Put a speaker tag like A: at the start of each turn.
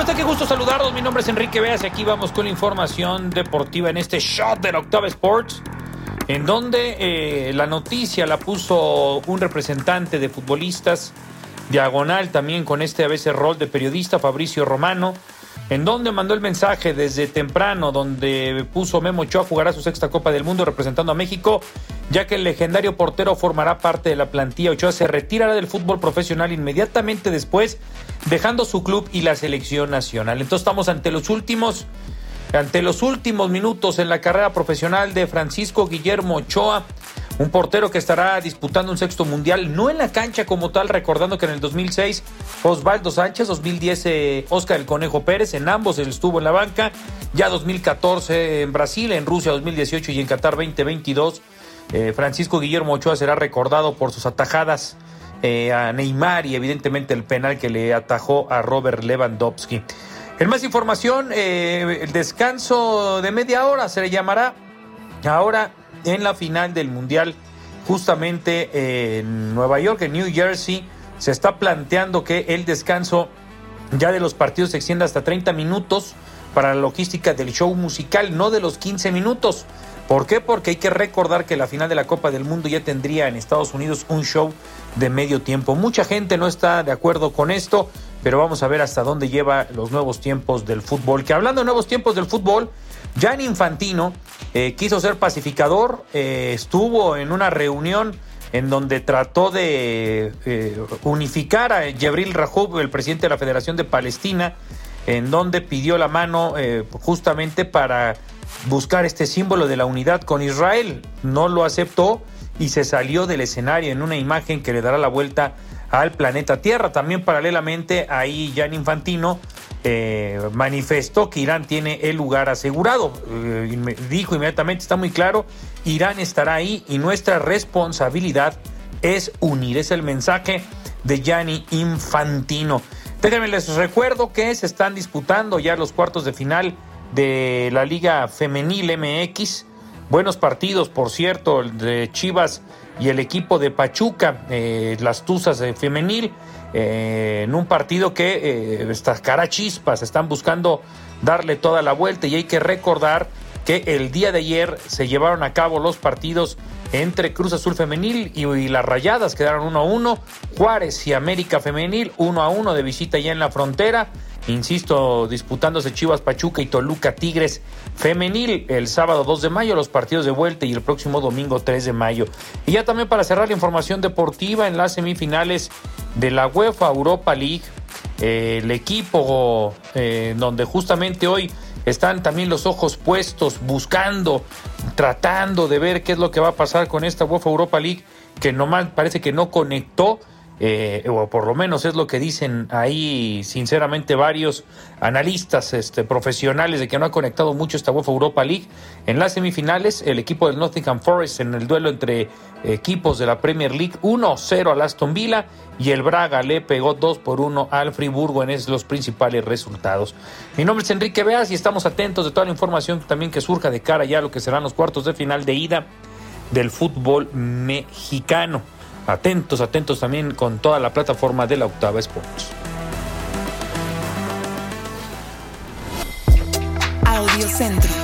A: tal? Qué gusto saludarlos. Mi nombre es Enrique Veas y aquí vamos con la información deportiva en este shot de la Octava Sports, en donde la noticia la puso un representante de futbolistas, diagonal también con a veces rol de periodista, Fabricio Romano, en donde mandó el mensaje desde temprano, donde puso Memo Ochoa jugará su sexta Copa del Mundo representando a México, ya que el legendario portero formará parte de la plantilla. Ochoa se retirará del fútbol profesional inmediatamente después, dejando su club y la selección nacional. Entonces estamos ante los últimos minutos en la carrera profesional de Francisco Guillermo Ochoa, un portero que estará disputando un sexto mundial, no en la cancha como tal, recordando que en el 2006 Osvaldo Sánchez, 2010 Óscar el Conejo Pérez, en ambos él estuvo en la banca, ya 2014 en Brasil, en Rusia 2018 y en Qatar 2022, Francisco Guillermo Ochoa será recordado por sus atajadas a Neymar y evidentemente el penal que le atajó a Robert Lewandowski. En más información, el descanso de media hora se le llamará ahora en la final del Mundial, justamente en Nueva York, en New Jersey. Se está planteando que el descanso ya de los partidos se extienda hasta 30 minutos para la logística del show musical, no de los 15 minutos. ¿Por qué? Porque hay que recordar que la final de la Copa del Mundo ya tendría en Estados Unidos un show de medio tiempo. Mucha gente no está de acuerdo con esto, pero vamos a ver hasta dónde lleva los nuevos tiempos del fútbol. Que hablando de nuevos tiempos del fútbol, Gianni Infantino quiso ser pacificador, estuvo en una reunión en donde trató de unificar a Jibril Rajoub, el presidente de la Federación de Palestina, en donde pidió la mano justamente para buscar este símbolo de la unidad con Israel. No lo aceptó y se salió del escenario en una imagen que le dará la vuelta al planeta Tierra. También paralelamente ahí Gianni Infantino manifestó que Irán tiene el lugar asegurado. Dijo inmediatamente, está muy claro, Irán estará ahí y nuestra responsabilidad es unir. Es el mensaje de Gianni Infantino. Déjenme les recuerdo que se están disputando ya los cuartos de final de la Liga Femenil MX. Buenos partidos, por cierto, el de Chivas y el equipo de Pachuca, las Tuzas Femenil, en un partido que sacará chispas, están buscando darle toda la vuelta. Y hay que recordar que el día de ayer se llevaron a cabo los partidos entre Cruz Azul Femenil y las Rayadas, quedaron 1-1, Juárez y América Femenil 1-1 de visita ya en la frontera. Insisto, disputándose Chivas Pachuca y Toluca Tigres Femenil el sábado 2 de mayo, los partidos de vuelta, y el próximo domingo 3 de mayo. Y ya también para cerrar la información deportiva, en las semifinales de la UEFA Europa League, el equipo donde justamente hoy están también los ojos puestos, buscando, tratando de ver qué es lo que va a pasar con esta UEFA Europa League, que nomás parece que no conectó. O por lo menos es lo que dicen ahí sinceramente varios analistas profesionales, de que no ha conectado mucho esta UEFA Europa League. En las semifinales, el equipo del Nottingham Forest, en el duelo entre equipos de la Premier League, 1-0 al Aston Villa, y el Braga le pegó 2-1 al Friburgo en los principales resultados. Mi nombre es Enrique Veas y estamos atentos de toda la información también que surja de cara ya a lo que serán los cuartos de final de ida del fútbol mexicano. Atentos también con toda la plataforma de la Octava Sports.
B: Audio Centro.